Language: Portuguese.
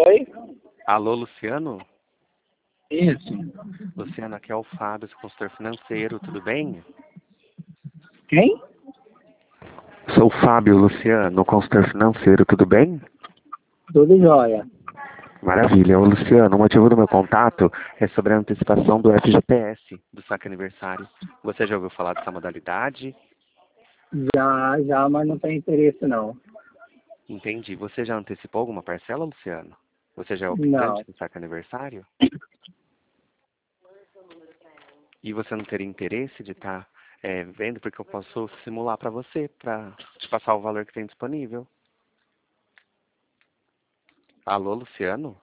Oi? Alô, Luciano? Isso. Luciano, aqui é o Fábio, seu consultor financeiro, tudo bem? Quem? Sou o Fábio, Luciano, consultor financeiro, tudo bem? Tudo jóia. Maravilha. Ô, Luciano, o motivo do meu contato é sobre a antecipação do FGTS, do saque aniversário. Você já ouviu falar dessa modalidade? Já, mas não tem interesse não. Entendi. Você já antecipou alguma parcela, Luciano? Você já é optante Não. do saque aniversário? E você não teria interesse de estar vendo, porque eu posso simular para você, para te passar o valor que tem disponível. Alô, Luciano?